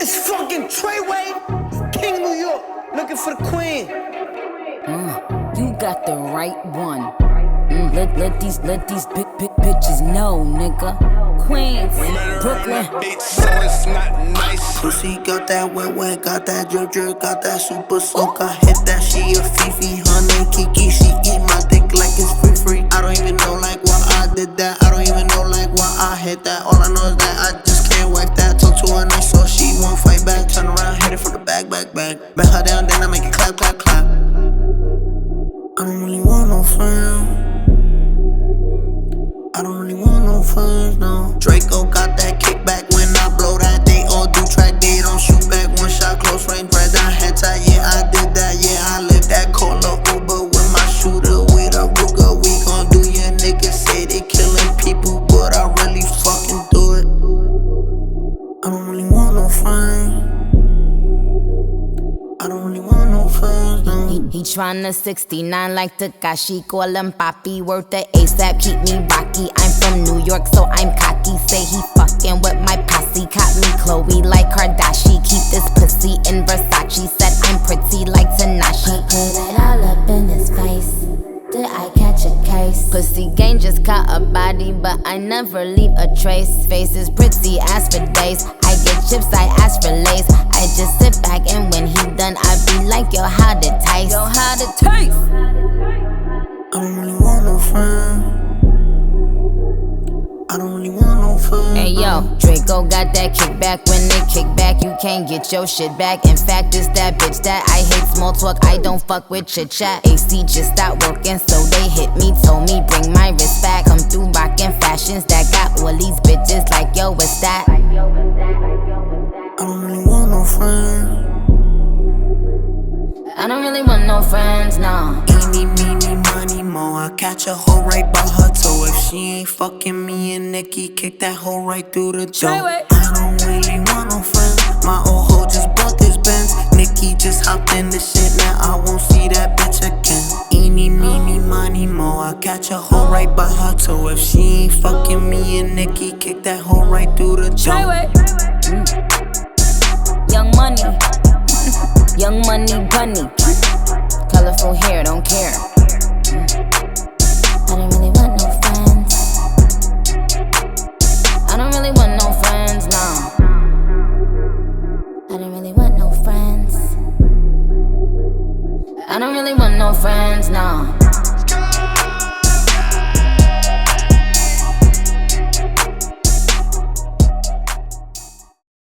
It's fucking Treyway, King New York, looking for the queen. You got the right one. Let these big bitches know, nigga. Queens, Brooklyn. So it's not nice. Pussy got that wet, got that drip, got that super soak. I hit that, she a Fifi, her name Kiki. She eat my dick like it's free. I don't even know like why I did that. I don't even know like why I hit that. All I know is that I just can't wipe that. Talk to her nice so she won't fight back. Turn around, hit it from the back. Bend her down, then I make it clap. I don't really want no friends. I don't really want no friends, no. Draco got that kickback when I blow that. They all do track, they don't shoot back. One shot, close range, red dot, head tie. Yeah, I did that, yeah, I lived that. Call a Uber with my shooter, with a Ruger. We gon' do your niggas say they killing people, but I really fucking do it. I don't really want no friends. I don't really want no friends, no. He tryna 69 like Takashi. Call him Papi, worth the ASAP, keep me rocky. I'm from New York, so I'm cocky. Say he fucking with my posse. Caught me Chloe like Kardashian. Keep this pussy in Versace. Said I'm pretty like Tanashi. Put it all up in his face. Did I catch a case? Pussy gang just caught a body, but I never leave a trace. Face is pretty as for days. I get chips, I ask for lace. I just sit back and when he done, I be like, yo, how'd it taste? Yo, how'd it taste? I don't really want no friends. I don't really want no friends. Hey yo, Draco got that kickback. When they kick back, you can't get your shit back. In fact, it's that bitch that I hate small talk. I don't fuck with chit chat. AC just stopped working, so they hit me, told me bring my wrist back. Come through rockin' fashions that got all these bitches like yo, what's that? I don't really want no friends. I don't really want no friends, no. Eeny, meeny, money, mo. I catch a hoe right by her toe. If she ain't fucking me and Nikki, kick that hoe right through the door. I don't really want no friends. My old hoe just bought this Benz. Nikki just hopped in the shit, now I won't see that bitch again. Eeny, meeny, money, mo. I catch a hoe right by her toe. If she ain't fucking me and Nikki, kick that hoe right through the door. Young money, young money bunny. Colorful hair, don't care. I don't really want no friends. I don't really want no friends, no. I don't really want no friends. I don't really want no friends, no.